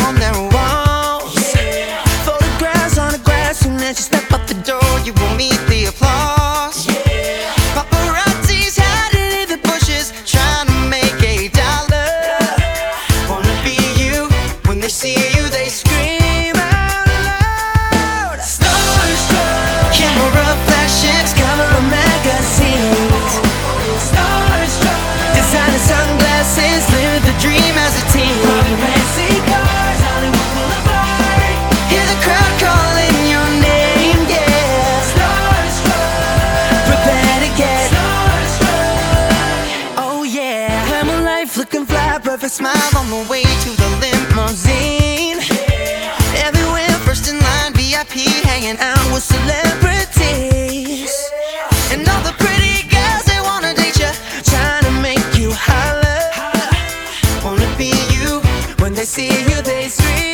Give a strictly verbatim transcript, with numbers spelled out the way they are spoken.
on their walls. Yeah. Photographs on the grass, soon as you step out the door, you will meet the applause. Yeah. Paparazzi's hiding in the bushes, trying to make a dollar. Wanna be you, when they see you they scream out loud. Starstruck, camera flashes, cover of magazines. Starstruck, designer sunglasses, live the dream as a teen. Fancy cars, Hollywood Boulevard, hear the crowd calling your name, yeah. Starstruck, prepare to get starstruck. Oh yeah, glamour life, looking fly, perfect smile on the way to the limousine. Yeah. Everywhere, first in line, V I P, hanging out with celebrities. Yeah. And all the pretty girls, they wanna date you, trying to make you holler. Wanna be you, when they see you they scream.